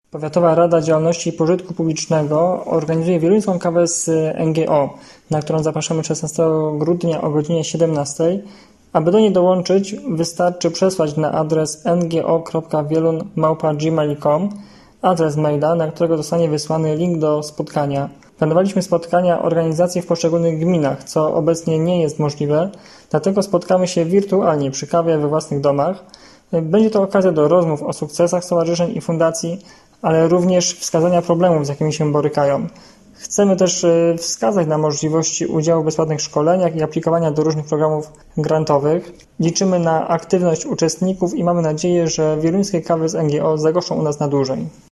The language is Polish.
Powiatowa Rada Działalności i Pożytku Publicznego organizuje wieluńską kawę z NGO, na którą zapraszamy 16 grudnia o godzinie 17. Aby do niej dołączyć, wystarczy przesłać na adres ngo.wielun@gmail.com adres maila, na którego zostanie wysłany link do spotkania. Planowaliśmy spotkania organizacji w poszczególnych gminach, co obecnie nie jest możliwe, dlatego spotkamy się wirtualnie przy kawie we własnych domach. Będzie to okazja do rozmów o sukcesach stowarzyszeń i fundacji, ale również wskazania problemów, z jakimi się borykają. Chcemy też wskazać na możliwości udziału w bezpłatnych szkoleniach i aplikowania do różnych programów grantowych. Liczymy na aktywność uczestników i mamy nadzieję, że wieluńskie kawy z NGO zagoszczą u nas na dłużej.